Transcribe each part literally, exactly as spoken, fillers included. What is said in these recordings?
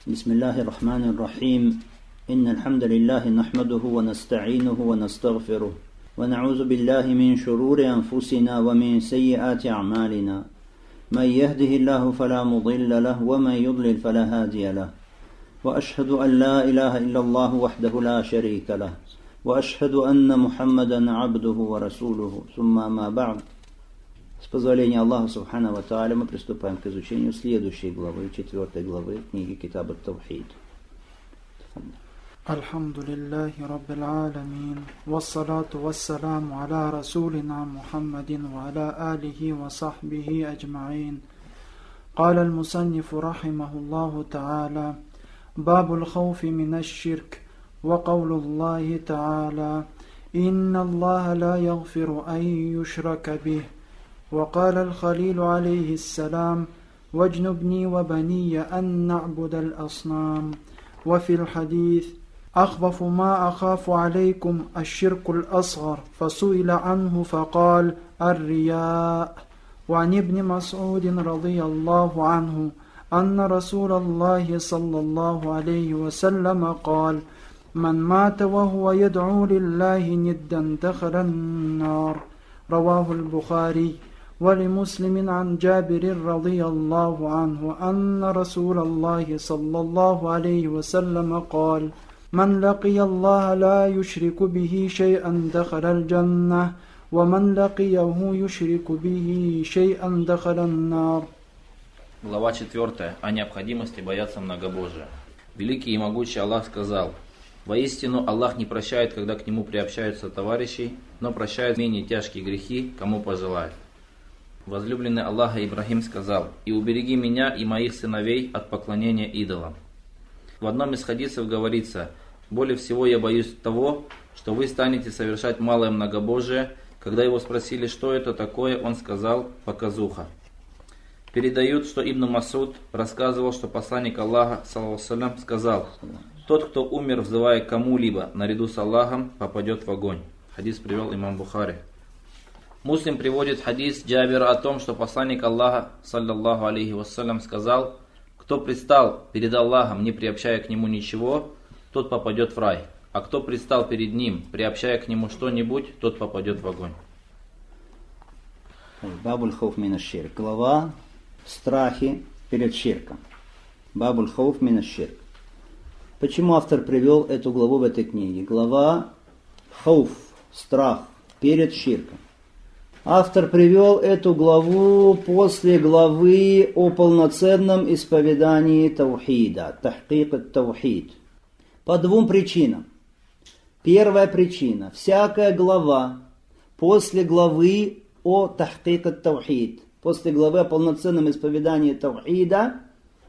بسم الله الرحمن الرحيم إن الحمد لله نحمده ونستعينه ونستغفره ونعوذ بالله من شرور أنفسنا ومن سيئات أعمالنا من يهده الله فلا مضل له ومن يضلل فلا هادي له وأشهد أن لا إله إلا الله وحده لا شريك له وأشهد أن محمدا عبده ورسوله ثم ما بعد. С позволения Аллаха Субхану ва Тааля мы приступаем к изучению следующей главы, четвертой главы книги Китаб ат-Тавхид. Альхамдулиллахи Раббил Аламин, вассалату вассаламу аля расулина Мухаммадин ва аля алихи ва сахбихи аджмаин. قال المصنف رحمه الله تعالى: باب الخوف من الشرك، وقول الله تعالى: إن الله لا يغفر أن يشرك به. وقال الخليل عليه السلام: واجنبني وبني أن نعبد الأصنام. وفي الحديث: أخوف ما أخاف عليكم الشرك الأصغر، فسئل عنه فقال: الرياء. وعن ابن مسعود رضي الله عنه أن رسول الله صلى الله عليه وسلم قال: من مات وهو يدعو لله ندا دخل النار. رواه البخاري. ولمسلم عن جابر رضي الله عنه أن رسول الله صلى الله عليه وسلم قال: من لقي الله لا يشرك به شيئا دخل الجنة، ومن لقيه يشرك به شيئا دخل النار. Глава четвертая. О необходимости бояться многобожия. Великий и могучий Аллах сказал: воистину Аллах не прощает, когда к Нему приобщаются товарищи, но прощает менее тяжкие грехи, кому пожелает. Возлюбленный Аллаха Ибрахим сказал: и убереги меня и моих сыновей от поклонения идолам. В одном из хадисов говорится: более всего я боюсь того, что вы станете совершать малое многобожие. Когда его спросили, что это такое, он сказал: показуха. Передают, что Ибн Масуд рассказывал, что посланник Аллаха саллаллаху алейхи ва саллям сказал: тот, кто умер, взывая к кому-либо наряду с Аллахом, попадет в огонь. Хадис привел имам Бухари. Муслим приводит хадис Джабира о том, что посланник Аллаха саллаллаху алейхи ва саллям сказал: кто предстал перед Аллахом, не приобщая к нему ничего, тот попадет в рай, а кто предстал перед ним, приобщая к нему что-нибудь, тот попадет в огонь. Бабуль хауф мин аш-ширк. Глава страхи перед ширком. Бабуль хауф мин аш-ширк. Почему автор привел эту главу в этой книге? Глава хауф, страх перед ширком. Автор привел эту главу после главы о полноценном исповедании таухида, тахкик ат-таухид, по двум причинам. Первая причина: всякая глава после главы о тахкик ат-таухид, после главы о полноценном исповедании таухида,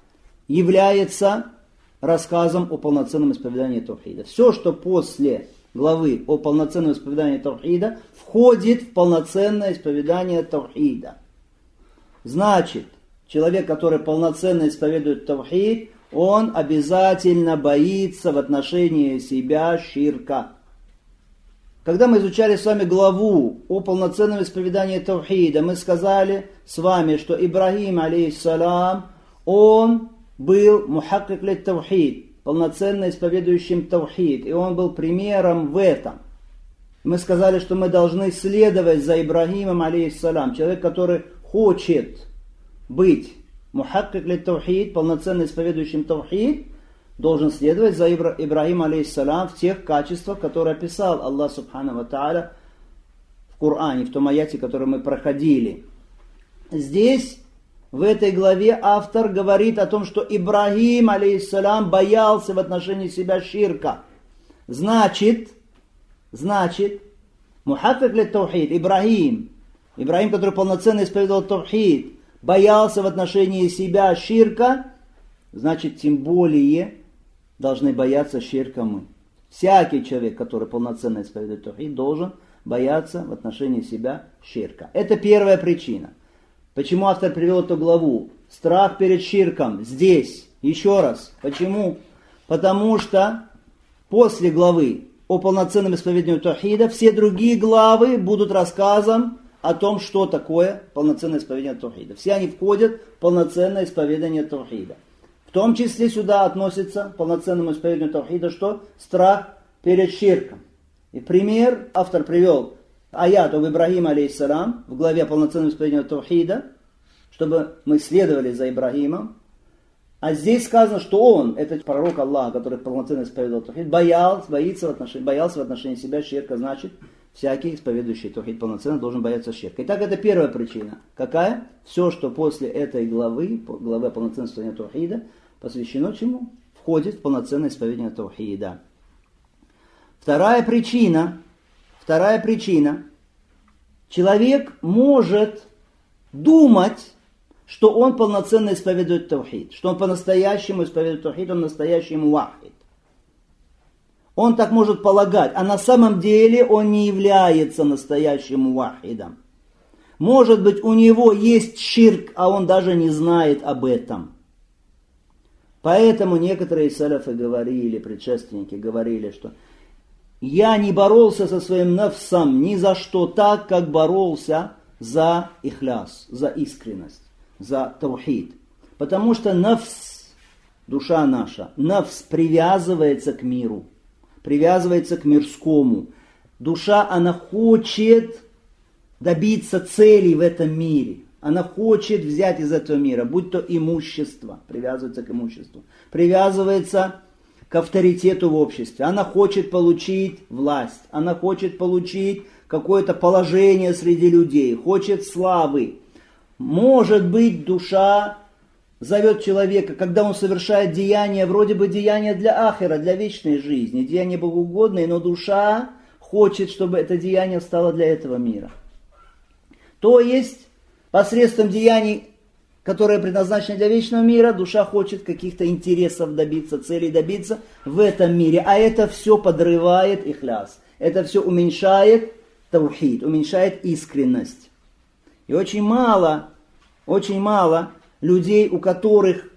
является рассказом о полноценном исповедании таухида. Все, что после главы о полноценном исповедании таухида, входит в полноценное исповедание таухида. Значит, человек, который полноценно исповедует таухид, он обязательно боится в отношении себя ширка. Когда мы изучали с вами главу о полноценном исповедании таухида, мы сказали с вами, что Ибрахим, алейхиссалам, он был мухаккик лит-таухид, полноценно исповедующим таухид, и он был примером в этом. Мы сказали, что мы должны следовать за Ибрахимом, алейхиссалам. Человек, который хочет быть мухаккик лит-таухид, полноценно исповедующим таухид, должен следовать за Ибра- Ибрахимом, алейхиссалам, в тех качествах, которые описал Аллах Субхану ва Тааля в Коране, в том аяте, который мы проходили. Здесь в этой главе автор говорит о том, что Ибрахим, алейхиссалам, боялся в отношении себя ширка. Значит, значит, мухаккик лит-таухид, Ибрахим, Ибрахим, который полноценно исповедовал таухид, боялся в отношении себя ширка, значит, тем более должны бояться ширка мы. Всякий человек, который полноценно исповедует таухид, должен бояться в отношении себя ширка. Это первая причина. Почему автор привел эту главу? Страх перед ширком здесь. Еще раз. Почему? Потому что после главы о полноценном исповедании таухида все другие главы будут рассказом о том, что такое полноценное исповедание таухида. Все они входят в полноценное исповедание таухида. В том числе сюда относится к полноценному исповеданию таухида, что страх перед ширком. И пример автор привел аят об Ибрагиме алейхиссалам в главе полноценного исповедания таухида, чтобы мы следовали за Ибрагимом. А здесь сказано, что он, этот пророк Аллаха, который полноценно исповедовал таухид, боялся, боится в отношении, боялся в отношении себя ширка, значит, всякий исповедующий таухид полноценно должен бояться ширка. Итак, это первая причина. Какая? Все, что после этой главы, главы полноценного исповедания таухида, посвящено чему? Входит в полноценное исповедание таухида. Вторая причина, вторая причина. Человек может думать, что он полноценно исповедует таухид, что он по-настоящему исповедует таухид, он настоящий муахид. Он так может полагать, а на самом деле он не является настоящим муахидом. Может быть, у него есть ширк, а он даже не знает об этом. Поэтому некоторые салафы говорили, предшественники говорили, что я не боролся со своим нафсом ни за что так, как боролся за ихляс, за искренность, за таухид. Потому что нафс, душа наша, нафс привязывается к миру, привязывается к мирскому. Душа, она хочет добиться целей в этом мире. Она хочет взять из этого мира, будь то имущество, привязывается к имуществу, привязывается к авторитету в обществе. Она хочет получить власть, она хочет получить какое-то положение среди людей, хочет славы. Может быть, душа зовет человека, когда он совершает деяния, вроде бы деяния для ахира, для вечной жизни, деяния богоугодные, но душа хочет, чтобы это деяние стало для этого мира. То есть, посредством деяний, которые предназначены для вечного мира, душа хочет каких-то интересов добиться, целей добиться в этом мире. А это все подрывает ихляс. Это все уменьшает таухид, уменьшает искренность. И очень мало, очень мало людей, у которых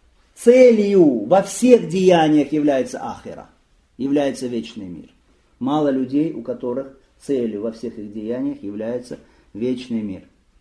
целью во всех деяниях является ахира, является вечный мир. Мало людей, у которых целью во всех их деяниях является вечный мир.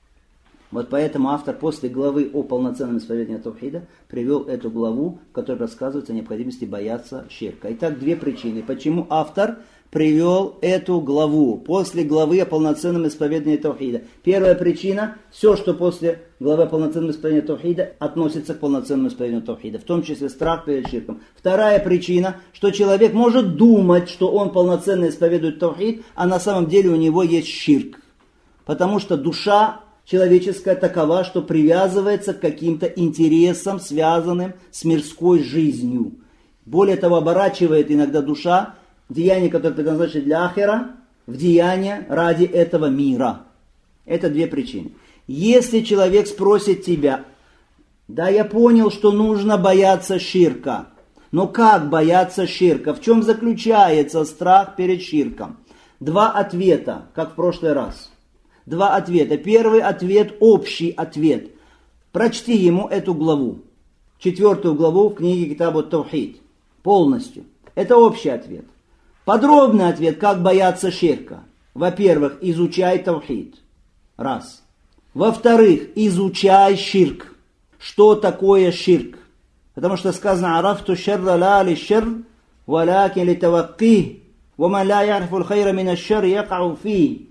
Вот поэтому автор после главы о полноценном исповедании таухида привел эту главу, в которой рассказывается о необходимости бояться ширка. Итак, две причины, почему автор привел эту главу после главы о полноценном исповедании таухида. Первая причина, все, что после главы о полноценном исповедании таухида, относится к полноценному исповеданию таухида, в том числе страх перед ширком. Вторая причина, что человек может думать, что он полноценно исповедует таухид, а на самом деле у него есть ширк. Потому что душа человеческая такова, что привязывается к каким-то интересам, связанным с мирской жизнью. Более того, оборачивает иногда душа деяния, которые предназначены для ахира, в деяния ради этого мира. Это две причины. Если человек спросит тебя, да, я понял, что нужно бояться ширка, но как бояться ширка? В чем заключается страх перед ширком? Два ответа, как в прошлый раз. Два ответа. Первый ответ, общий ответ. Прочти ему эту главу. Четвертую главу в книге Китаб ат-Таухид. Полностью. Это общий ответ. Подробный ответ, как бояться ширка. Во-первых, изучай таухид. Раз. Во-вторых, изучай ширк. Что такое ширк? Потому что сказано, арафту шарра ла ли шарр, валякин ли тавакких, ваман ла ярифу л-хайра мин аш-шарр якау фи.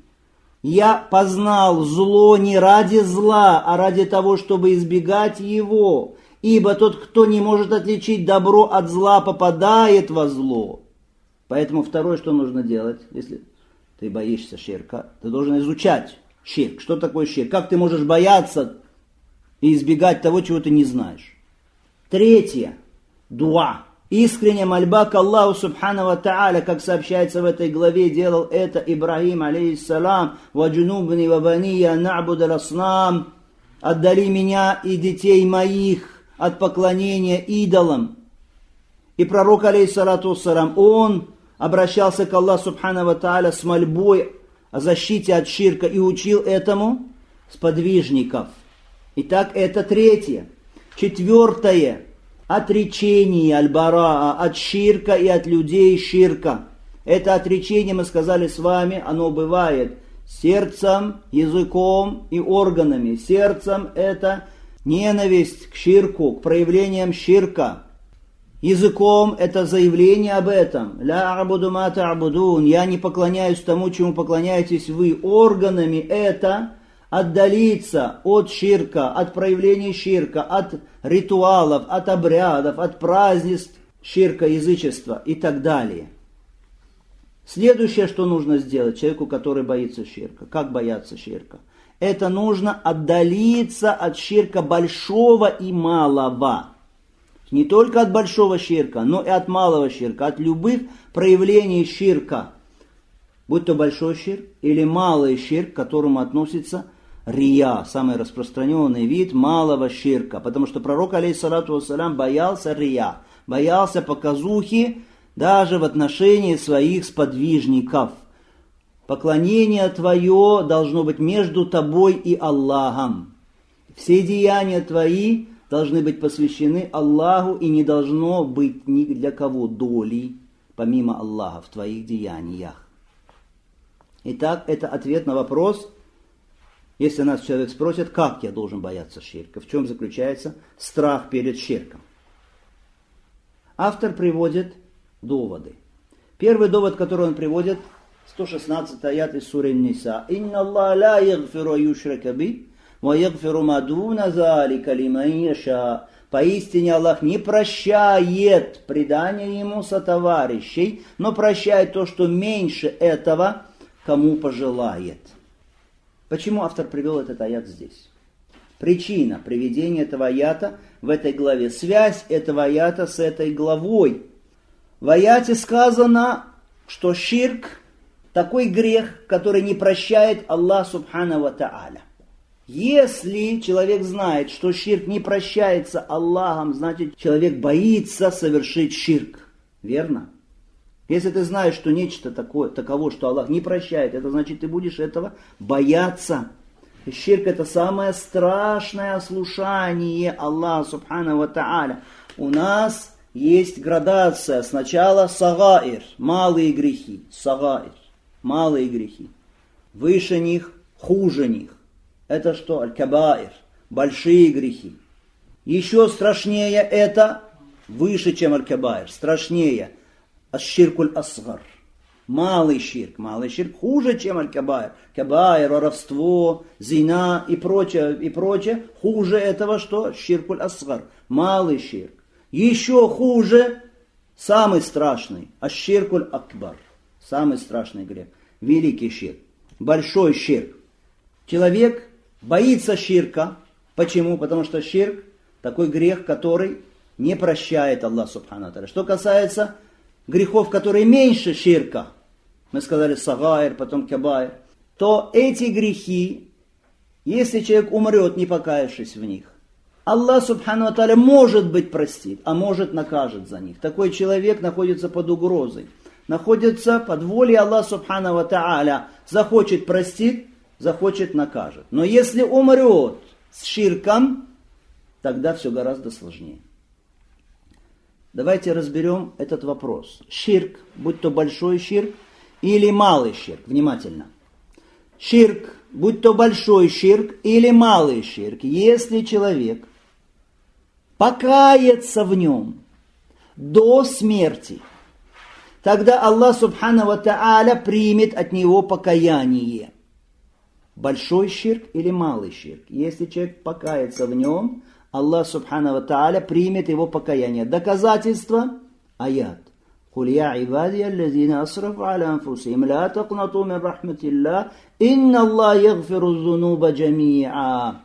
Я познал зло не ради зла, а ради того, чтобы избегать его. Ибо тот, кто не может отличить добро от зла, попадает во зло. Поэтому второе, что нужно делать, если ты боишься ширка, ты должен изучать ширк. Что такое ширк? Как ты можешь бояться и избегать того, чего ты не знаешь? Третье. Дуа. Искренняя мольба к Аллаху Субхану ва Тааля, как сообщается в этой главе, делал это Ибрагим, алейхиссалам, «Ваджунубни вабания на'буд аль-аснам», «Отдали меня и детей моих от поклонения идолам». И пророк, алейхиссалату вассалам, он обращался к Аллаху Субхану ва Тааля с мольбой о защите от ширка и учил этому сподвижников. Итак, это третье. Четвертое. Отречение аль-бараа от ширка и от людей ширка. Это отречение, мы сказали с вами, оно бывает сердцем, языком и органами. Сердцем это ненависть к ширку, к проявлениям ширка. Языком это заявление об этом. «Ля абуду ма та'будун», я не поклоняюсь тому, чему поклоняетесь вы. Органами это отдалиться от ширка, от проявлений ширка, от ритуалов, от обрядов, от празднеств ширка, язычества и так далее. Следующее, что нужно сделать человеку, который боится ширка. Как бояться ширка? Это нужно отдалиться от ширка большого и малого. Не только от большого ширка, но и от малого ширка, от любых проявлений ширка. Будь то большой ширк или малый ширк, к которому относится рия, самый распространенный вид малого ширка. Потому что пророк, алейхиссалату вассалям, боялся рия, боялся показухи даже в отношении своих сподвижников. Поклонение твое должно быть между тобой и Аллахом. Все деяния твои должны быть посвящены Аллаху, и не должно быть ни для кого доли, помимо Аллаха, в твоих деяниях. Итак, это ответ на вопрос, если нас человек спросит, как я должен бояться ширка, в чем заключается страх перед ширком. Автор приводит доводы. Первый довод, который он приводит, сто шестнадцатый аят из суры Ниса. «Инна Аллах ла ягфиру юшрака би, ва ягфиру ма дуна залика лиман яша». Поистине Аллах не прощает предание ему сотоварищей, но прощает то, что меньше этого, кому пожелает. Почему автор привел этот аят здесь? Причина приведения этого аята в этой главе. Связь этого аята с этой главой. В аяте сказано, что ширк такой грех, который не прощает Аллах субхана ва тааля. Если человек знает, что ширк не прощается Аллахом, значит человек боится совершить ширк. Верно? Если ты знаешь, что нечто такое, таково, что Аллах не прощает, это значит, ты будешь этого бояться. И ширк — это самое страшное ослушание Аллаха субхана ва тааля. У нас есть градация. Сначала сагаир, малые грехи. Сагаир, малые грехи. Выше них, хуже них. Это что? Аль-кабаир, большие грехи. Еще страшнее это, выше, чем аль-кабаир, страшнее. Аш-ширкуль асгар. Малый ширк. Малый ширк хуже, чем аль-кабаир. Кабаир, воровство, зина и прочее, и прочее. Хуже этого что? Ширкуль асгар. Малый ширк. Еще хуже, самый страшный. Аш-ширкуль акбар. Самый страшный грех. Великий ширк. Большой ширк. Человек боится ширка. Почему? Потому что ширк такой грех, который не прощает Аллах субхану ва тааля. Что касается грехов, которые меньше ширка, мы сказали сагаир, потом кабаир, то эти грехи, если человек умрет, не покаявшись в них, Аллах субхану ва тааля может быть простит, а может накажет за них. Такой человек находится под угрозой, находится под волей Аллаха субхану ва тааля. Захочет простит, захочет накажет. Но если умрет с ширком, тогда все гораздо сложнее. Давайте разберем этот вопрос. Ширк, будь то большой ширк или малый ширк, внимательно. Ширк, будь то большой ширк или малый ширк, если человек покается в нем до смерти, тогда Аллах субхану ва тааля примет от него покаяние. Большой ширк или малый ширк, если человек покается в нем, Аллах субхану ва тааля примет его покаяние. Доказательство – аят. «Куль я ибадия аллазина асрафу аля анфусихим, ла тaqнату мин рахматиллах, инна Аллах ягфиру зунуба джамиа».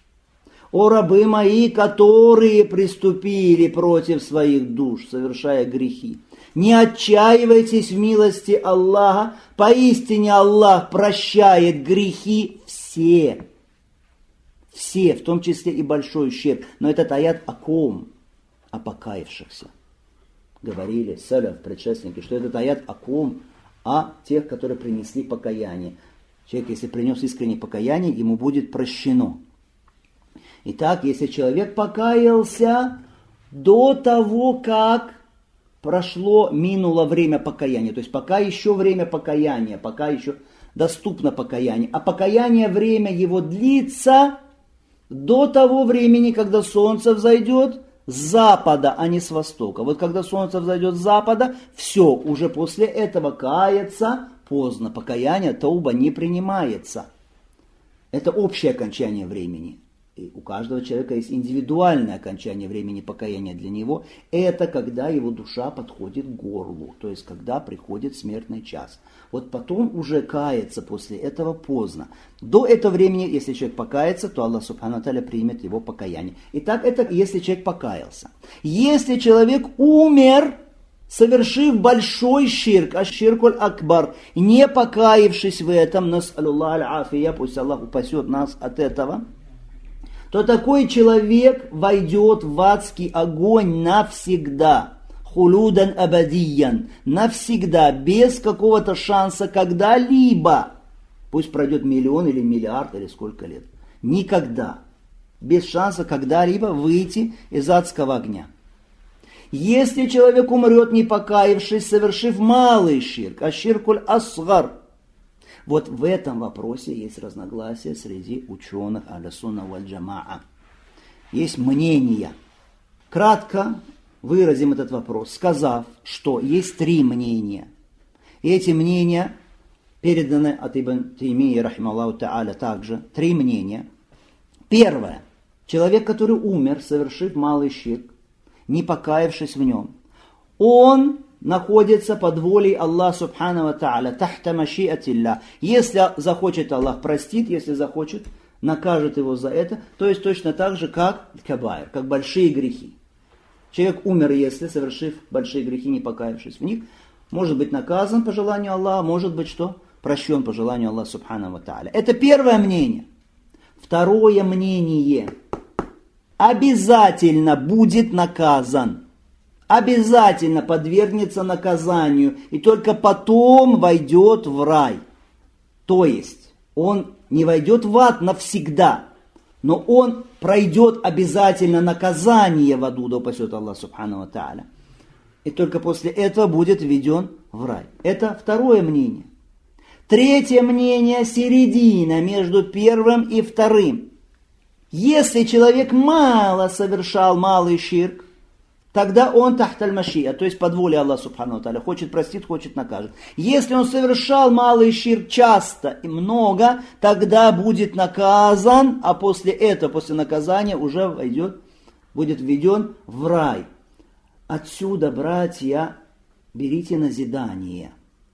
О рабы мои, которые приступили против своих душ, совершая грехи, не отчаивайтесь в милости Аллаха, поистине Аллах прощает грехи все. Все, в том числе и большой ширк. Но этот аят о ком? О покаявшихся. Говорили саляф, предшественники, что этот аят о ком? О тех, которые принесли покаяние. Человек, если принес искреннее покаяние, ему будет прощено. Итак, если человек покаялся до того, как прошло, минуло время покаяния, то есть пока еще время покаяния, пока еще доступно покаяние, а покаяние время его длится, до того времени, когда солнце взойдет с запада, а не с востока. Вот когда солнце взойдет с запада, все, уже после этого каяться поздно. Покаяние, тауба не принимается. Это общее окончание времени. И у каждого человека есть индивидуальное окончание времени покаяния для него. Это когда его душа подходит к горлу, то есть когда приходит смертный час. Вот потом уже каяться после этого поздно. До этого времени, если человек покается, то Аллах Субхану Тааля примет его покаяние. Итак, это если человек покаялся. Если человек умер, совершив большой ширк, аш-ширкуль акбар, не покаявшись в этом, нас'алюллах аль-афия, пусть Аллах упасет нас от этого, то такой человек войдет в адский огонь навсегда. Хулудан абадиян. Навсегда, без какого-то шанса когда-либо. Пусть пройдет миллион или миллиард или сколько лет. Никогда. Без шанса когда-либо выйти из адского огня. Если человек умрет, не покаявшись, совершив малый ширк, аш-ширкуль асгар, вот в этом вопросе есть разногласия среди ученых Ахлю-сунна валь-джамаа. Есть мнения. Кратко выразим этот вопрос, сказав, что есть три мнения. И эти мнения переданы от Ибн Таймии, рахималлаху та'аля, также. Три мнения. Первое. Человек, который умер, совершив малый ширк, не покаявшись в нем, он находится под волей Аллаха Субхану Тааля, тахта машиатилля. Если захочет, Аллах простит, если захочет, накажет его за это. То есть точно так же, как кабайр, как большие грехи. Человек умер, если, совершив большие грехи, не покаявшись в них, может быть наказан по желанию Аллаха, может быть что? Прощен по желанию Аллаха Субхану Тааля. Это первое мнение. Второе мнение. Обязательно будет наказан. Обязательно подвергнется наказанию и только потом войдет в рай. То есть он не войдет в ад навсегда, но он пройдет обязательно наказание в аду, да упасет Аллах Субхану Тааля. И только после этого будет введен в рай. Это второе мнение. Третье мнение, середина между первым и вторым. Если человек мало совершал малый ширк, тогда он тахталь машия, то есть под волей Аллаха Субхану Тааля. Хочет простит, хочет накажет. Если он совершал малый ширк часто и много, тогда будет наказан, а после этого, после наказания уже войдет, будет введен в рай. Отсюда, братья, берите назидание.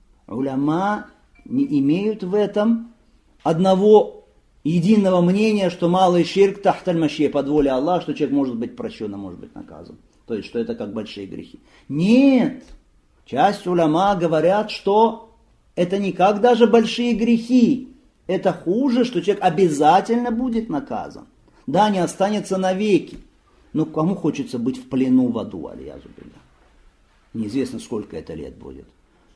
Уляма не имеют в этом одного единого мнения, что малый ширк тахталь машия, под волей Аллаха, что человек может быть прощен, а может быть наказан. То есть, что это как большие грехи. Нет. Часть уляма говорят, что это не как даже большие грехи. Это хуже, что человек обязательно будет наказан. Да, не останется навеки. Но кому хочется быть в плену в аду, аль-язу билля? Неизвестно, сколько это лет будет.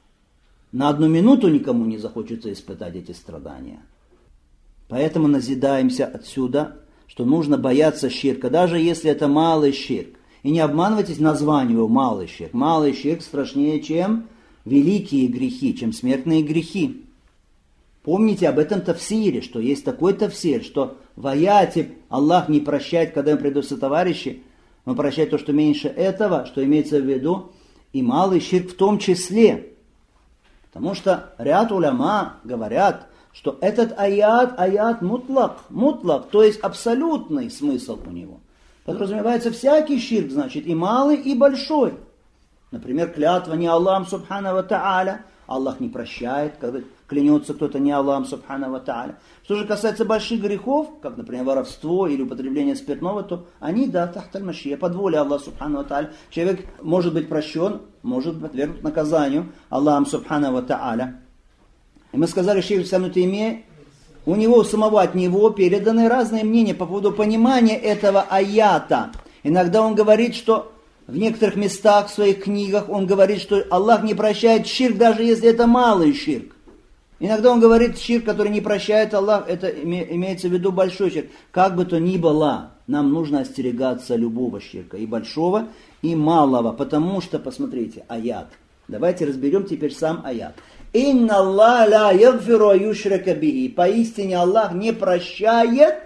На одну минуту никому не захочется испытать эти страдания. Поэтому назидаемся отсюда, что нужно бояться ширка, даже если это малый ширк. И не обманывайтесь названием его малый ширк. Малый ширк страшнее, чем великие грехи, чем смертные грехи. Помните об этом тафсире, что есть такой тафсир, что в аяте Аллах не прощает, когда им придут сотоварищи, он прощает то, что меньше этого, что имеется в виду, и малый ширк в том числе. Потому что ряд уляма говорят, что этот аят, аят мутлак, мутлак, то есть абсолютный смысл у него. Подразумевается всякий ширк, значит, и малый, и большой. Например, клятва не Аллахом Субхану Тааля, Аллах не прощает, когда клянется кто-то не Аллахом Субхану Тааля. Что же касается больших грехов, как, например, воровство или употребление спиртного, то они, да, тахталь машия, под волей Аллаха Субхану Тааля. Человек может быть прощен, может подвергнут наказанию Аллахом Субхану Тааля. И мы сказали, шейх Ибн Таймия, у него самого, от него переданы разные мнения по поводу понимания этого аята. Иногда он говорит, что в некоторых местах в своих книгах он говорит, что Аллах не прощает ширк, даже если это малый ширк. Иногда он говорит, ширк, который не прощает Аллах, это имеется в виду большой ширк. Как бы то ни было, нам нужно остерегаться любого ширка, и большого, и малого, потому что, посмотрите, аят. Давайте разберем теперь сам аят. «Инна Аллах ла ягфиру юшрака бихи». Поистине Аллах не прощает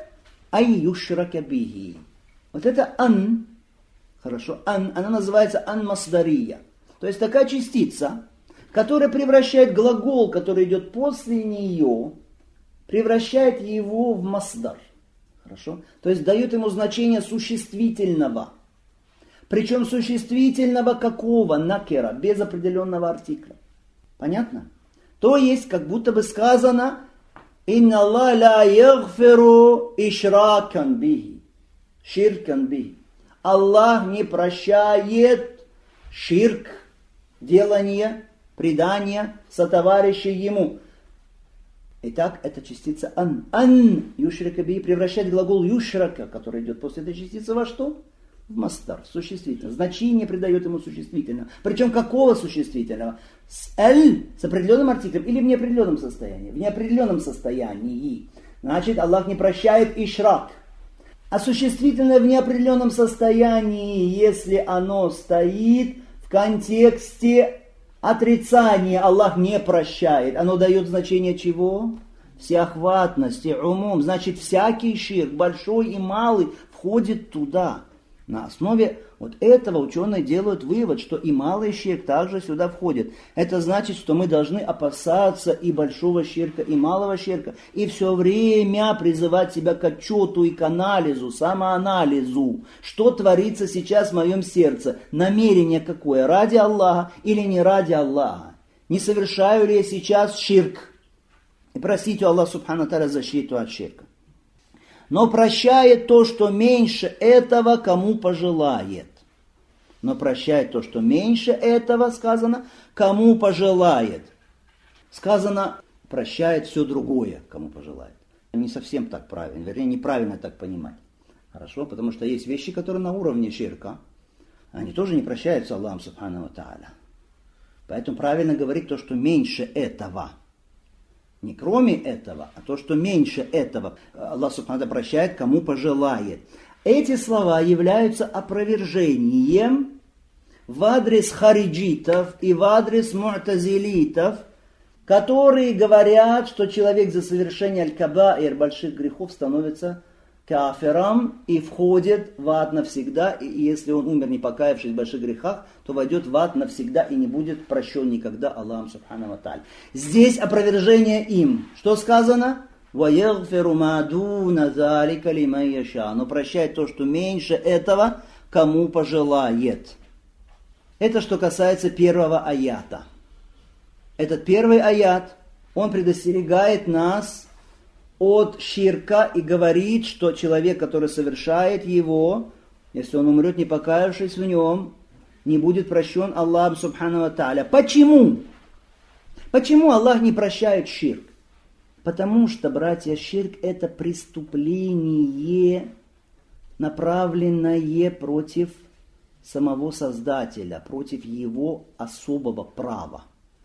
ай юшрака бихи. Вот это ан, хорошо, ан, она называется ан-масдария. То есть такая частица, которая превращает глагол, который идет после нее, превращает его в масдар. Хорошо? То есть дает ему значение существительного. Причем существительного какого? Накера, без определенного артикля. Понятно? То есть, как будто бы сказано, «Инна Аллах ла ягфиру ишракан бихи». Ширкан бихи. Аллах не прощает ширк, делание, предание сотоварищей ему. Итак, это частица ан. Ан юшрака бихи превращает глагол юшрака, который идет после этой частицы, во что? В масдар, существительное. Значение придает ему существительного. Причем какого существительного? С эль, с определенным артиклем или в неопределенном состоянии? В неопределенном состоянии. Значит, Аллах не прощает ишрак. А существительное в неопределенном состоянии, если оно стоит в контексте отрицания, Аллах не прощает. Оно дает значение чего? Всеохватности, умум. Значит, всякий ширк, большой и малый, входит туда. На основе вот этого ученые делают вывод, что и малый ширк также сюда входит. Это значит, что мы должны опасаться и большого ширка, и малого ширка, и все время призывать себя к отчету и к анализу, самоанализу. Что творится сейчас в моем сердце? Намерение какое? Ради Аллаха или не ради Аллаха? Не совершаю ли я сейчас ширк? И просить у Аллаха Субхану Тааля защиту от ширка. Но прощает то, что меньше этого, кому пожелает. Но прощает то, что меньше этого, сказано, кому пожелает. Сказано, прощает все другое, кому пожелает. Не совсем так правильно, вернее, неправильно так понимать. Хорошо, потому что есть вещи, которые на уровне ширка. Они тоже не прощаются Аллахом Субхану Тааля. Поэтому правильно говорить то, что меньше этого. Не кроме этого, а то, что меньше этого. Аллах Субхану Тааля прощает, кому пожелает. Эти слова являются опровержением в адрес хариджитов и в адрес му'тазилитов, которые говорят, что человек за совершение аль-кабаир, больших грехов, становится кафиром и входит в ад навсегда. И если он умер, не покаявшись в больших грехах, то войдет в ад навсегда и не будет прощен никогда Аллахом Субхану ва Тааля. Здесь опровержение им. Что сказано? وَيَغْفِرُ مَا دُونَ ذَلِكَ لِمَنْ يَشَاءُ. Но прощает то, что меньше этого, кому пожелает. Это что касается первого аята. Этот первый аят, он предостерегает нас от ширка и говорит, что человек, который совершает его, если он умрет, не покаявшись в нем, не будет прощен Аллахом Субхану ва Тааля. Почему? Почему Аллах не прощает ширк? Потому что, братья, ширк – это преступление, направленное против самого Создателя, против его особого права.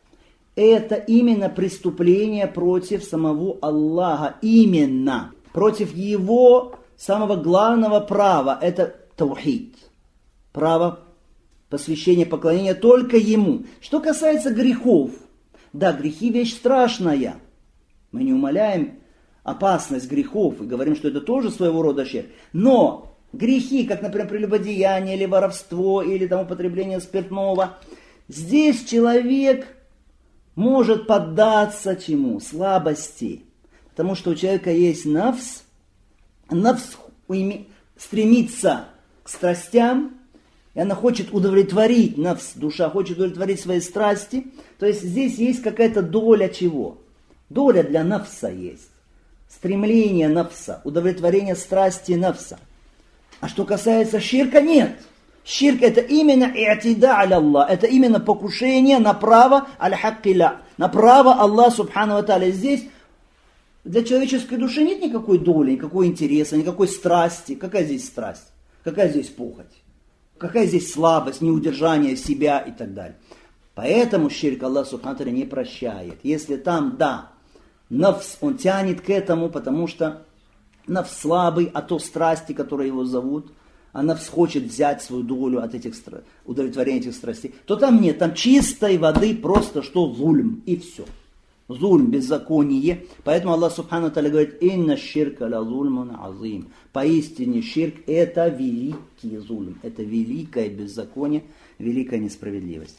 Это именно преступление против самого Аллаха, именно против его самого главного права. Это таухид, право посвящения, поклонения только ему. Что касается грехов, да, грехи вещь страшная. Мы не умаляем опасность грехов и говорим, что это тоже своего рода ширк. Но грехи, как, например, прелюбодеяние или воровство, или там употребление спиртного, здесь человек может поддаться чему? Слабости. Потому что у человека есть нафс, нафс стремится к страстям, и она хочет удовлетворить, нафс, душа хочет удовлетворить свои страсти. То есть здесь есть какая-то доля чего? Доля для нафса есть. Стремление нафса, удовлетворение страсти нафса. А что касается ширка, нет. Ширк это именно и'тида аля Аллах, это именно покушение на право аль-хаккиля, на право Аллаха Субхану ва Тааля. Здесь для человеческой души нет никакой доли, никакого интереса, никакой страсти. Какая здесь страсть? Какая здесь похоть? Какая здесь слабость, неудержание себя и так далее. Поэтому ширк Аллах Субхану ва Тааля не прощает. Если там, да, нафс, он тянет к этому, потому что нафс слабый, а то страсти, которые его зовут, а нафс хочет взять свою долю от этих удовлетворения этих страстей, то там нет, там чистой воды просто что зульм, и все. Зульм, беззаконие. Поэтому Аллах Субхану Тааля говорит: «Инна ширка ла зульмун азим». Поистине ширк – это великий зульм, это великое беззаконие, великая несправедливость.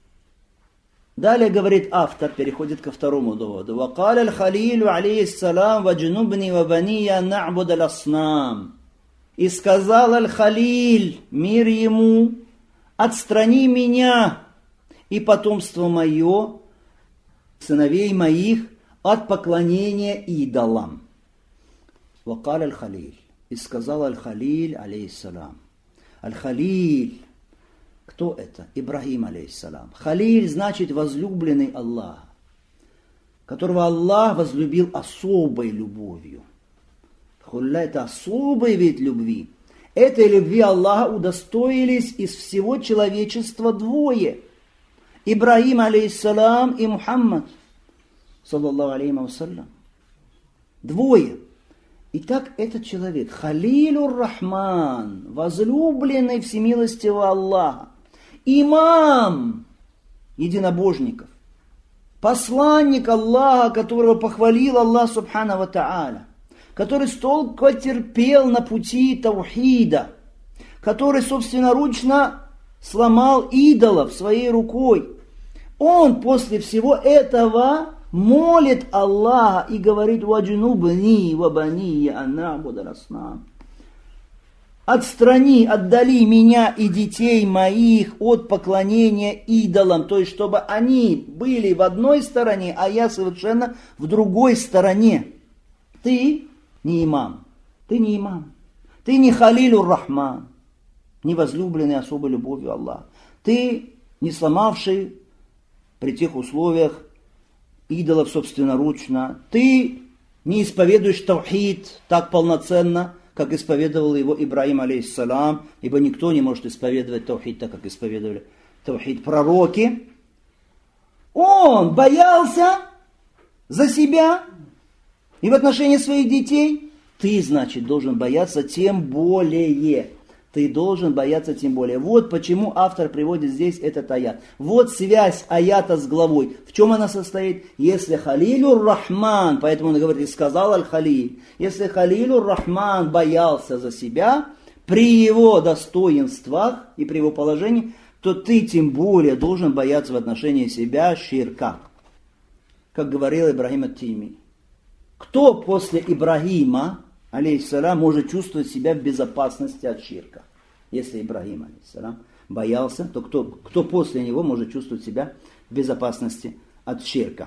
Далее говорит автор, переходит ко второму доводу. «Вакаля аль-Халилю алейхиссалам ваджнубни вабания на'буд аль-аснам». И сказал аль-Халиль, мир ему: «Отстрани меня и потомство мое, сыновей моих, от поклонения идолам». Вакаля аль-Халиль. И сказал аль-Халиль алейхиссалам. Аль-Халиль. Кто это? Ибрагим алейхиссалам. Халиль значит возлюбленный Аллаха, которого Аллах возлюбил особой любовью. Хулля – это особый вид любви. Этой любви Аллаха удостоились из всего человечества двое. Ибрагим алейхиссалам и Мухаммад, саллаллаху алейхи вассалям. Двое. Итак, этот человек, Халилюр Рахман, возлюбленный всемилостивого Аллаха, имам единобожников, посланник Аллаха, которого похвалил Аллах Субхану ва Тааля, который столько терпел на пути таухида, который собственноручно сломал идолов своей рукой. Он после всего этого молит Аллаха и говорит: «Ваджнубни вабания аннабуд аль-аснам». Отстрани, отдали меня и детей моих от поклонения идолам, то есть чтобы они были в одной стороне, а я совершенно в другой стороне. Ты не имам, ты не имам, ты не Халилюр Рахман, не возлюбленный особой любовью Аллаха. Ты не сломавший при тех условиях идолов собственноручно. Ты не исповедуешь таухид так полноценно, как исповедовал его Ибрагим алейхиссалам, ибо никто не может исповедовать таухид так, как исповедовали таухид пророки. Он боялся за себя и в отношении своих детей. Ты, значит, должен бояться тем более. Ты должен бояться тем более. Вот почему автор приводит здесь этот аят. Вот связь аята с главой. В чем она состоит? Если Халилюр Рахман, поэтому он говорит: «И сказал аль-Халиль». Если Халилюр Рахман боялся за себя, при его достоинствах и при его положении, то ты тем более должен бояться в отношении себя ширка. Как говорил Ибрагим ат-Тайми. Кто после Ибрагима, алейхиссалам, может чувствовать себя в безопасности от ширка? Если Ибрагим, алейхиссалам, боялся, то кто, кто после него может чувствовать себя в безопасности от ширка?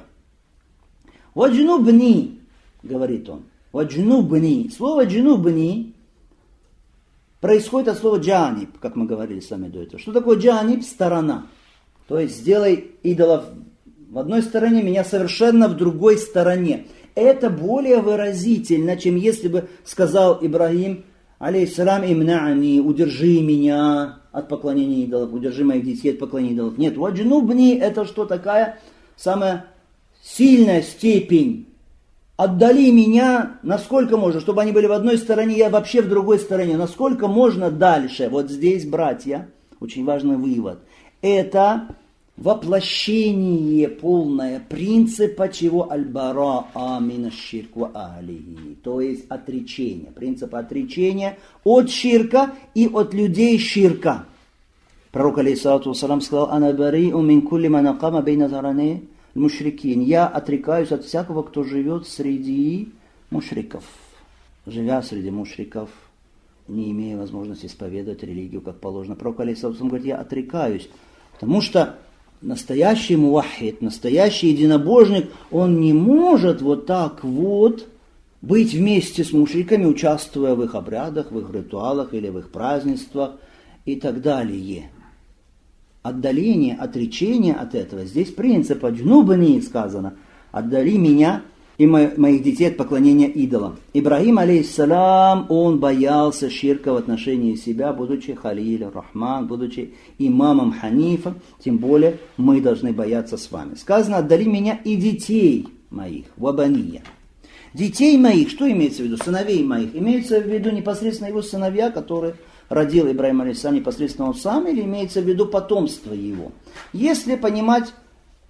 «Ваджнубни», говорит он, «ваджнубни». Слово «джнубни» происходит от слова «джаниб», как мы говорили с вами до этого. Что такое «джаниб»? Сторона. То есть сделай идолов в одной стороне, меня совершенно в другой стороне. Это более выразительно, чем если бы сказал Ибрагим, алейхиссалам, имна'ани, удержи меня от поклонения идолов, удержи моих детей от поклонения идолов. Нет, ваджнубни – это что, такая самая сильная степень. Отдали меня, насколько можно, чтобы они были в одной стороне, я вообще в другой стороне. Насколько можно дальше. Вот здесь, братья, очень важный вывод. Это воплощение полное принципа чего? Аль-бараа мина ширк ва ахлихи. То есть отречение. Принцип отречения от ширка и от людей ширка. Пророк, алейхиссалату вассалам, сказал: «Ана бари'у мин кулли ман акама бейна зарани мушрикин». Я отрекаюсь от всякого, кто живет среди мушриков. Живя среди мушриков, не имея возможности исповедовать религию как положено. Пророк, алейхиссалату вассалам, говорит: я отрекаюсь. Потому что настоящий муваххид, настоящий единобожник, он не может вот так вот быть вместе с мушриками, участвуя в их обрядах, в их ритуалах или в их празднествах и так далее. Отдаление, отречение от этого. Здесь принцип «Аджнубни» сказано: «Отдали меня и моих детей от поклонения идолам». Ибрагим, алейхиссалам, он боялся ширка в отношении себя, будучи Халиль Рахман, будучи имамом Ханифа, тем более мы должны бояться с вами. Сказано: «Отдали меня и детей моих», вабания. Детей моих, что имеется в виду? Сыновей моих. Имеется в виду непосредственно его сыновья, которые родил Ибрагим алейхиссалам, непосредственно он сам, или имеется в виду потомство его? Если понимать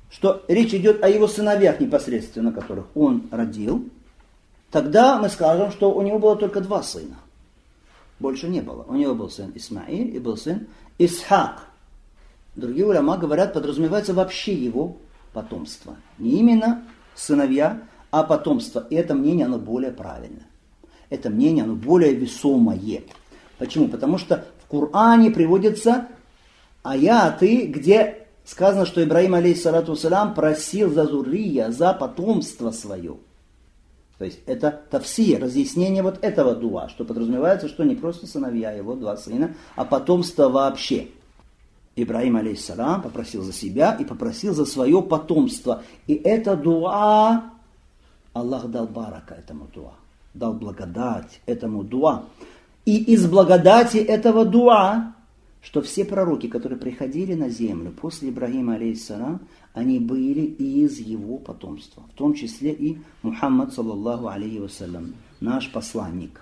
что речь идет о его сыновьях непосредственно, которых он родил, тогда мы скажем, что у него было только два сына. Больше не было. У него был сын Исмаиль и был сын Исхак. Другие уляма говорят, подразумевается вообще его потомство. Не именно сыновья, а потомство. И это мнение, оно более правильное. Это мнение, оно более весомое. Почему? Потому что в Коране приводятся аяты, где сказано, что Ибрагим, алейхиссалату вассалям, просил за зуррия, за потомство свое. То есть это тафсир, разъяснение вот этого дуа, что подразумевается, что не просто сыновья его, два сына, а потомство вообще. Ибрагим, алейхиссалам, попросил за себя и попросил за свое потомство. И это дуа, Аллах дал барака этому дуа, дал благодать этому дуа. И из благодати этого дуа, что все пророки, которые приходили на землю после Ибрагима, алейхиссалам, они были из его потомства, в том числе и Мухаммад, саллаллаху алейхи вассалям, наш посланник.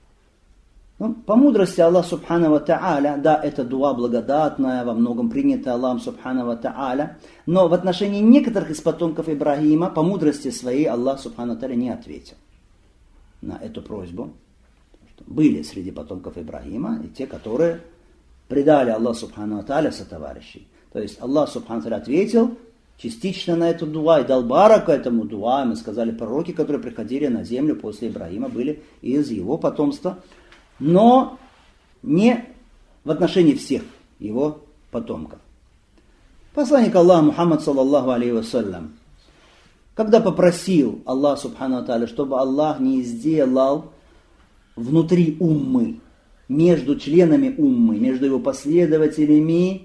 Ну, по мудрости Аллах субхану ва та'аля, да, это дуа благодатная, во многом принята Аллахом субхану ва та'аля, но в отношении некоторых из потомков Ибрагима, по мудрости своей, Аллах субхану ва та'аля не ответил на эту просьбу. Были среди потомков Ибрагима и те, которые предали Аллах субхану ва та'аля сотоварищей. То есть Аллах субхану ва та'аля ответил частично на эту дуа и дал бараку этому дуа. Мы сказали, пророки, которые приходили на землю после Ибрагима, были из его потомства, но не в отношении всех его потомков. Посланник Аллаха Мухаммад, саллаллаху алейхи вассалям, когда попросил Аллах субхану ва та'аля, чтобы Аллах не сделал внутри уммы, между членами уммы, между его последователями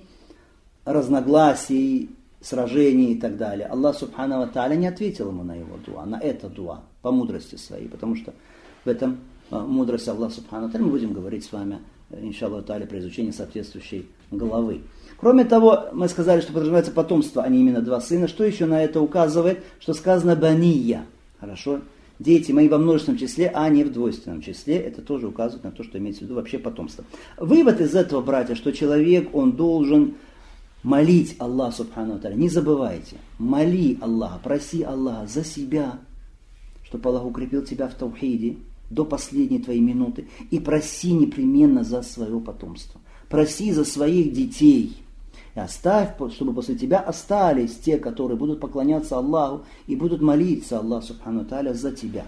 разногласий, сражений и так далее, Аллах субхану ва та'аля не ответил ему на его дуа, на это дуа, по мудрости своей, потому что в этом мудрость Аллаха субхану ва та'аля мы будем говорить с вами, иншаллаху та'аля, при изучении соответствующей главы. Кроме того, мы сказали, что подразумевается потомство, а не именно два сына. Что еще на это указывает? Что сказано «бания». Хорошо? Дети мои во множественном числе, а не в двойственном числе. Это тоже указывает на то, что имеется в виду вообще потомство. Вывод из этого, братья, что человек, он должен молить Аллаха субхану ва та'аля. Не забывайте, моли Аллаха, проси Аллаха за себя, чтобы Аллах укрепил тебя в таухиде до последней твоей минуты. И проси непременно за свое потомство. Проси за своих детей. И оставь, чтобы после тебя остались те, которые будут поклоняться Аллаху и будут молиться Аллаху субхану ва та'аля за тебя.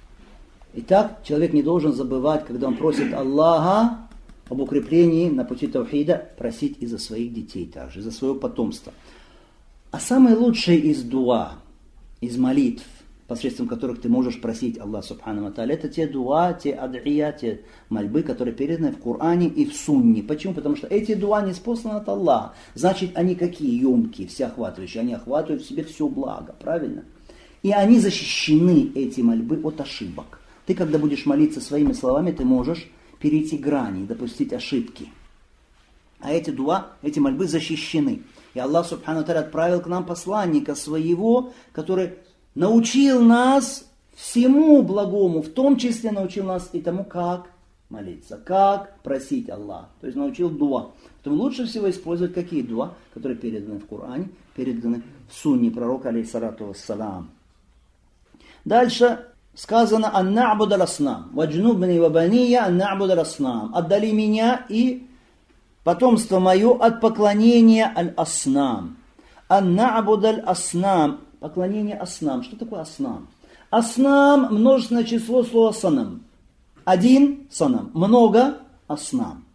Итак, человек не должен забывать, когда он просит Аллаха об укреплении на пути таухида, просить и за своих детей также, и за свое потомство. А самое лучшее из дуа, из молитв, посредством которых ты можешь просить Аллаха субхану ва та'аля, это те дуа, те ад'ия, те мольбы, которые переданы в Коране и в Сунне. Почему? Потому что эти дуа не спосланы от Аллаха. Значит, они какие? Емкие, всеохватывающие. Они охватывают в себе все благо, правильно? И они защищены, эти мольбы, от ошибок. Ты, когда будешь молиться своими словами, ты можешь перейти грани, допустить ошибки. А эти дуа, эти мольбы защищены. И Аллах субхану ва та'аля отправил к нам посланника своего, который научил нас всему благому, в том числе научил нас и тому, как молиться, как просить Аллаха. То есть научил дуа. Поэтому лучше всего использовать какие дуа, которые переданы в Коране, переданы в Сунне пророка, алейхиссалату вассалам. Дальше сказано «Ан-на'буд аль-аснам, ваджнубни вабания ан-на'буд аль-аснам». «Отдали меня и потомство мое от поклонения аль-аснам». «Ан-на'буд аль-аснам». Поклонение аснам. Что такое аснам? Аснам – множественное число слова санам. Один санам. Много аснам.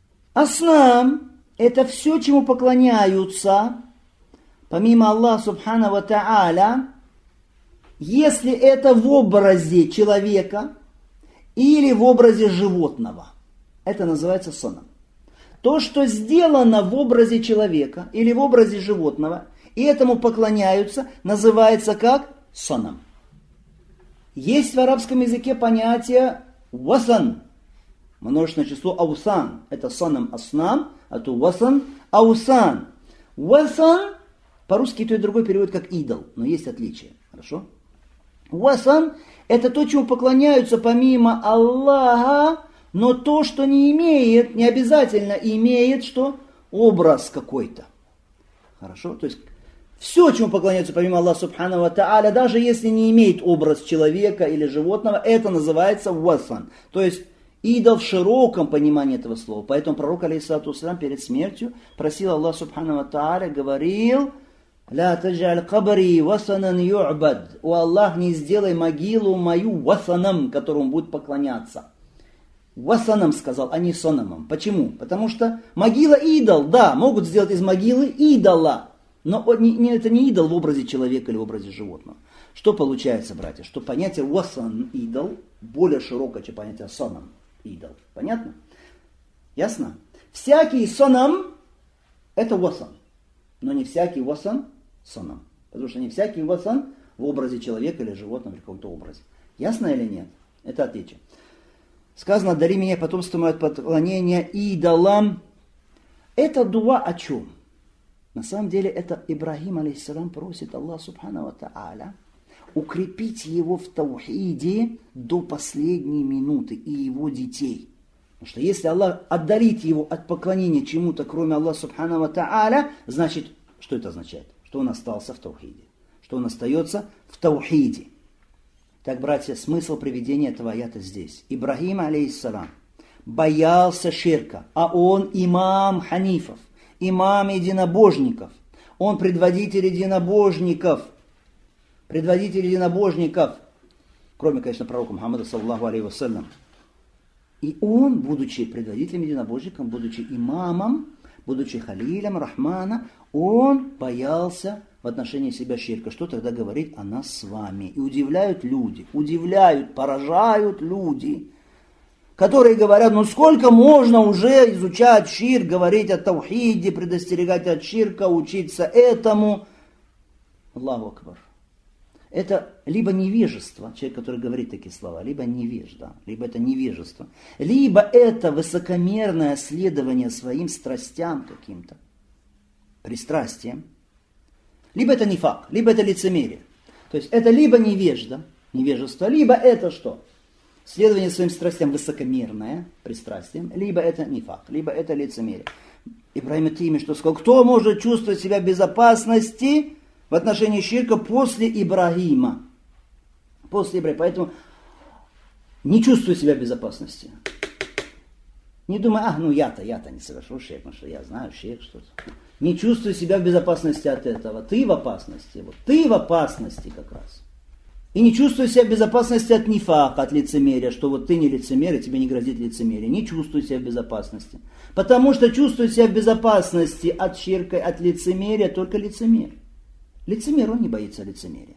Аснам – это все, чему поклоняются, помимо Аллаха субхану ва та'аля, если это в образе человека или в образе животного. Это называется санам. То, что сделано в образе человека или в образе животного, и этому поклоняются, называется как санам. Есть в арабском языке понятие васан, множественное число аусан. Это санам аснам, а то васан аусан. Васан по-русски то и другой переводит как идол, но есть отличие. Хорошо? Васан это то, чему поклоняются помимо Аллаха, но то, что не имеет, не обязательно имеет, что образ какой-то. Хорошо? То есть Все, чему поклоняются помимо Аллаха Субхану ва Тааля, даже если не имеет образ человека или животного, это называется васан. То есть идол в широком понимании этого слова. Поэтому пророк, алейхиссалату вассалям, перед смертью просил Аллаха Субхану ва Тааля, говорил: «Ля таджаль кабри васанан ю'бад». «О Аллах, не сделай могилу мою васаном, которому будет поклоняться». Васаном сказал, а не сонамом. Почему? Потому что могила идол, да, могут сделать из могилы идола. Но не, не, это не идол в образе человека или в образе животного. Что получается, братья? Что понятие васан, идол, более широкое, чем понятие сонам, идол. Понятно? Ясно? Всякий сонам это васан. Но не всякий васан сонам. Потому что не всякий васан в образе человека или животного или в каком-то образе. Ясно или нет? Это отличие. Сказано: «Дари меня потомством от поклонения идолам». Это дуа о чем? На самом деле это Ибрагим, алейхиссалам, просит Аллаха Субхану ва Тааля укрепить его в таухиде до последней минуты и его детей. Потому что если Аллах отдалит его от поклонения чему-то, кроме Аллаха Субхану ва Тааля, значит, что это означает? Что он остался в таухиде. Что он остается в таухиде. Так, братья, смысл приведения этого аята здесь. Ибрагим, алейхиссалам, боялся ширка, а он имам ханифов, имам единобожников. Он предводитель единобожников. Предводитель единобожников. Кроме, конечно, пророка Мухаммада, саллаллаху алейхи вассалям. И он, будучи предводителем единобожником, будучи имамом, будучи халилем Рахмана, он боялся в отношении себя ширка. Что тогда говорит о нас с вами? И удивляют люди, удивляют, поражают люди, которые говорят: ну сколько можно уже изучать ширк, говорить о таухиде, предостерегать от ширка, учиться этому. Аллаху акбар. Это либо невежество, человек, который говорит такие слова, либо невежда, либо это невежество, либо это высокомерное следование своим страстям каким-то, пристрастием, либо это нифак, либо это лицемерие. То есть это либо невежда, невежество, либо это что? Следование своим страстям высокомерное, пристрастием, либо это нифак, либо это лицемерие. Ибрагим Атайми что сказал? Кто может чувствовать себя в безопасности в отношении ширка после Ибрагима? После Ибрагима. Поэтому не чувствуй себя в безопасности. Не думай: а, ну я-то, я-то не совершу ширк, потому что я знаю ширк что-то. Не чувствуй себя в безопасности от этого. Ты в опасности. Вот. Ты в опасности как раз. И не чувствуй себя в безопасности от нифака, от лицемерия, что вот ты не лицемер, и тебе не грозит лицемерие. Не чувствуй себя в безопасности. Потому что чувствуй себя в безопасности от ширка, от лицемерия только лицемер. Лицемер, он не боится лицемерия.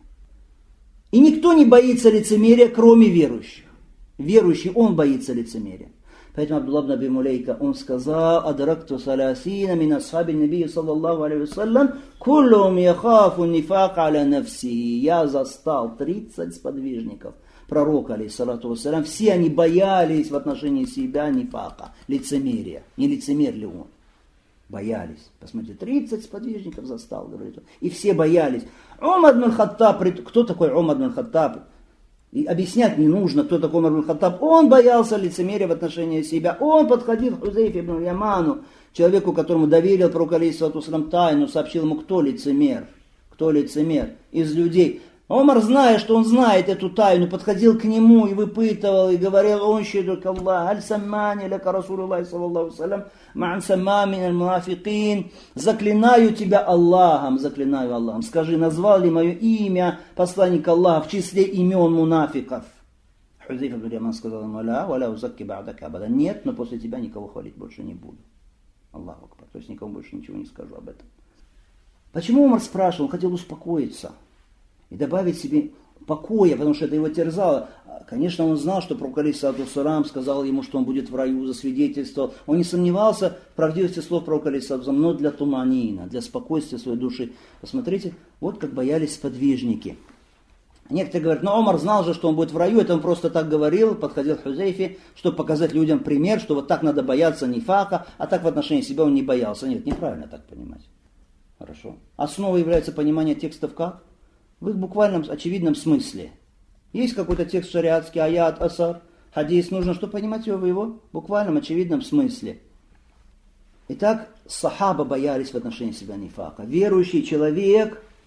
И никто не боится лицемерия, кроме верующих. Верующий, он боится лицемерия. Поэтому Абдуллах ибн Аби Мулейка, он сказал: «Адракту саласина мин асхаби набии саллаллаху алейхи вассалям, куллум яхафу нифак аля нафси». Я застал тридцать сподвижников пророка, алейхиссалату вассалям. Все они боялись в отношении себя нифака, лицемерия. Не лицемер ли он? Боялись. Посмотрите, тридцать сподвижников застал, говорит он. И все боялись. Умар ибн Хаттаб, кто такой Умар ибн Хаттаб? И объяснять не нужно, кто такой Умар ибн Хаттаб. Он боялся лицемерия в отношении себя. Он подходил к Хузейфе ибн Яману, человеку, которому доверил пророк, алейхиссалату вассалям, тайну, сообщил ему, кто лицемер. Кто лицемер из людей. Умар, зная, что он знает эту тайну, подходил к нему и выпытывал, и говорил: он щедук Аллах, аль саммани ляка Расулуллах саллаллаху алейхи вассалям, ма'ан саммами аль мунафикин. Заклинаю тебя Аллахом, заклинаю Аллахом. Скажи, назвал ли мое имя посланник Аллаха в числе имен мунафиков? Хузейфа ибн Яман сказал ему: ля, валя узакки ба'дака абада. Нет, но после тебя никого хвалить больше не буду. Аллаху акбар. То есть никому больше ничего не скажу об этом. Почему Умар спрашивал? Он хотел успокоиться и добавить себе покоя, потому что это его терзало. Конечно, он знал, что пророк, алейхиссалату вассалям, сказал ему, что он будет в раю, засвидетельствовал. Он не сомневался в правдивости слов пророка, алейхиссалату вассалям, но для туманина, для спокойствия своей души. Посмотрите, вот как боялись сподвижники. Некоторые говорят: но Умар знал же, что он будет в раю, это он просто так говорил, подходил к Хузейфе, чтобы показать людям пример, что вот так надо бояться нифака, а так в отношении себя он не боялся. Нет, неправильно так понимать. Хорошо. Основой является понимание текстов как? В их буквальном, очевидном смысле. Есть какой-то текст шариатский, аят, асар, хадис, нужно что понимать его в его буквальном, очевидном смысле. Итак, сахаба боялись в отношении себя нифака. Верующий человек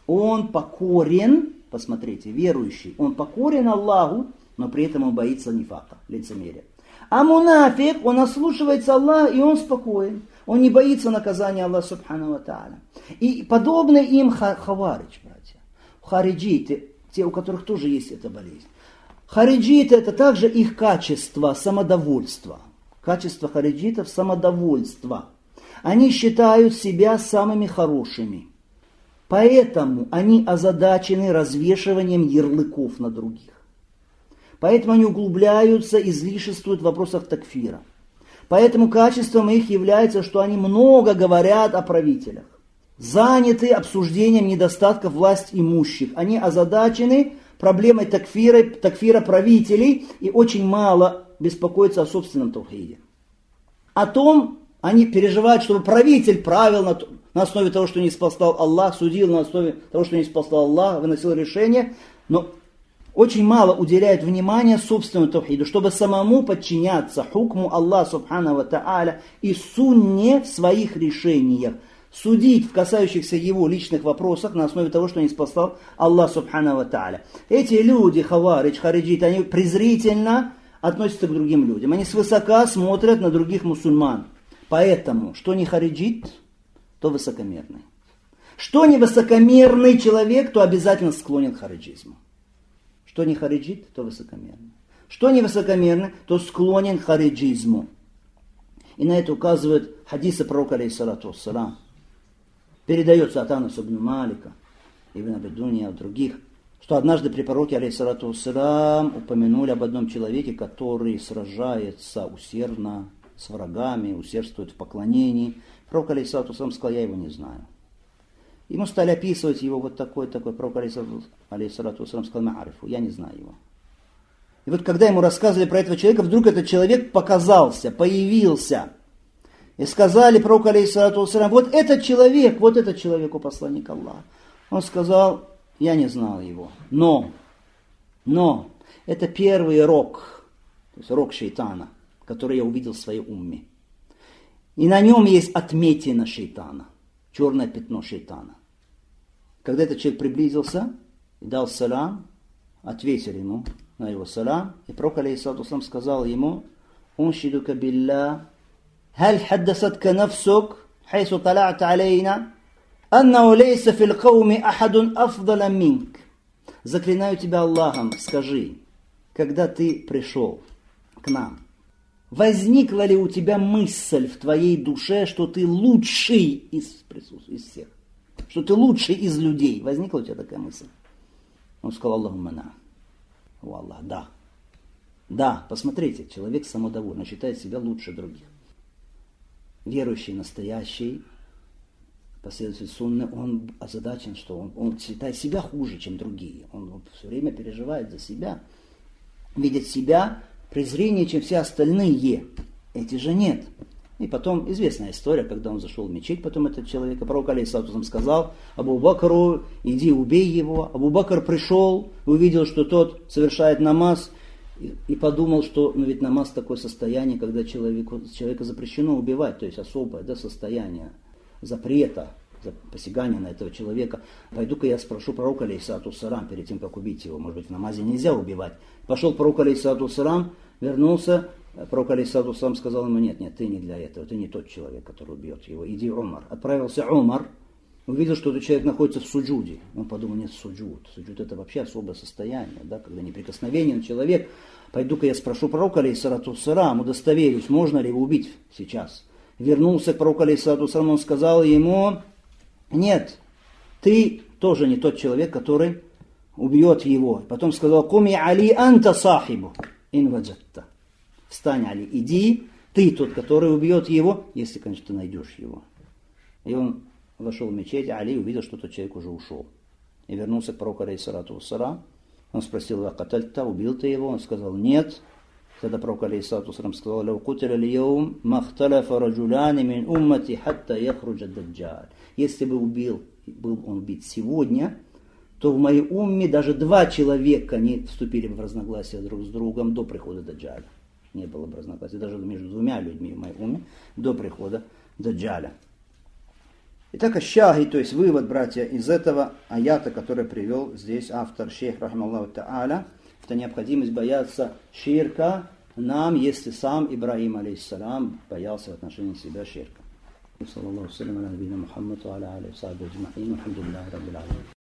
он покорен, посмотрите, верующий, он покорен Аллаху, но при этом он боится нифака, лицемерия. А мунафик, он ослушивается Аллаха, и он спокоен. Он не боится наказания Аллаха субхану ва тааля. И подобно им хаваридж, братья. Хариджиты, те, у которых тоже есть эта болезнь. Хариджиты — это также их качество, самодовольство. Качество хариджитов — самодовольство. Они считают себя самыми хорошими. Поэтому они озадачены развешиванием ярлыков на других. Поэтому они углубляются, излишествуют в вопросах такфира. Поэтому качеством их является, что они много говорят о правителях. Заняты обсуждением недостатков власть имущих. Они озадачены проблемой такфира, такфира правителей и очень мало беспокоятся о собственном таухиде. О том они переживают, чтобы правитель правил на, на основе того, что не спасал Аллах, судил на основе того, что не спасал Аллах, выносил решение, но очень мало уделяют внимания собственному таухиду, чтобы самому подчиняться хукму Аллаха субхану ва тааля и сунне в своих решениях. Судить в касающихся его личных вопросах на основе того, что не спасал Аллах субхану ва тааля. Эти люди, хаваридж, хариджиты, они презрительно относятся к другим людям. Они свысока смотрят на других мусульман. Поэтому, что не хариджит, то высокомерный. Что не высокомерный человек, то обязательно склонен к хариджизму. Что не хариджит, то высокомерный. Что не высокомерный, то склонен к хариджизму. И на это указывают хадисы пророка, алейхиссалату вассалам. Передается от Анаса ибн Малика, Ибн Аби Дуня и от других, что однажды при пророке, алейхиссалату вассалам, упомянули об одном человеке, который сражается усердно с врагами, усердствует в поклонении. Пророк, алейхиссалату вассалам, сказал: я его не знаю. Ему стали описывать его вот такой, такой. Пророк, алейхиссалату вассалам, сказал: маарифу, я не знаю его. И вот когда ему рассказывали про этого человека, вдруг этот человек показался, появился. И сказали пророку, алейхиссалату вассалам: вот этот человек, вот этот человек у посланника Аллаха. Он сказал: я не знал его. Но, но, это первый рог, то есть рог шейтана, который я увидел в своей умме. И на нем есть отметина шейтана, черное пятно шейтана. Когда этот человек приблизился и дал салам, ответили ему на его салам, и пророк, алейхиссалату вассалам, сказал ему: уншидука билля, халь хаддасатка нафсук, хайсу тала'та алейна, аннау лейса фил кауми ахадун афдала минк. Заклинаю тебя Аллахом, скажи, когда ты пришел к нам, возникла ли у тебя мысль в твоей душе, что ты лучший из присутствующих, из всех? Что ты лучший из людей? Возникла у тебя такая мысль? Он сказал: Аллахумма на. О Аллах, да. Да, посмотрите, человек самодовольный, считает себя лучше других. Верующий, настоящий, последователь сунны, он озадачен, что он, он считает себя хуже, чем другие. Он, он все время переживает за себя, видит себя презрение, чем все остальные. Эти же нет. И потом известная история, когда он зашел в мечеть, потом этот человек, а пророк, алейхиссалату вассалам, сказал Абу Бакру: иди убей его. Абу Бакр пришел, увидел, что тот совершает намаз, и, и подумал, что ну, ведь намаз такое состояние, когда человеку, человека запрещено убивать, то есть особое, да, состояние запрета, за посягание на этого человека. Пойду-ка я спрошу пророка, алейхиссалату вассалам, перед тем, как убить его. Может быть, в намазе нельзя убивать. Пошел пророк, алейхиссалату вассалам, вернулся. Пророк, алейхиссалату вассалам, сказал ему: нет, нет, ты не для этого, ты не тот человек, который убьет его. Иди, Умар. Отправился Умар, увидел, что этот человек находится в суджуде. Он подумал: нет, суджуд. Суджуд — это вообще особое состояние, да, когда неприкосновенен человек. Пойду-ка я спрошу пророка, алейхиссалату вассалам, удостоверюсь, можно ли его убить сейчас. Вернулся к пророку, алейхиссалату вассалам, он сказал ему: нет, ты тоже не тот человек, который убьет его. Потом сказал: куми али анта сахибу ин ваджатта. Встань, Али, иди, ты тот, который убьет его, если, конечно, ты найдешь его. И он вошел в мечеть, Али увидел, что тот человек уже ушел. И вернулся к пророку, алейхиссалату вассалам. Он спросил: катальта, убил ты его? Он сказал: нет. Тогда пророк, алейхиссалату вассалам, сказал: лау кутиля льяум махталяфа раджуляни мин уммати хатта яхруджа даджаль. Если бы убил, был он убит сегодня, то в моей умме даже два человека не вступили бы в разногласия друг с другом до прихода даджаля. Не было бы разногласий даже между двумя людьми в моей умме до прихода даджаля. Итак, ащахи, то есть вывод, братья, из этого аята, который привел здесь автор шейх рахималлаху та'аля, это необходимость бояться ширка нам, если сам Ибрахим алейхиссалям боялся в отношении себя ширка. Саллаллаху алейхи ва саллям аля набийина Мухаммад ва аля алихи ва сахбихи аджмаин. Алхамдулиллахи раббил аламин.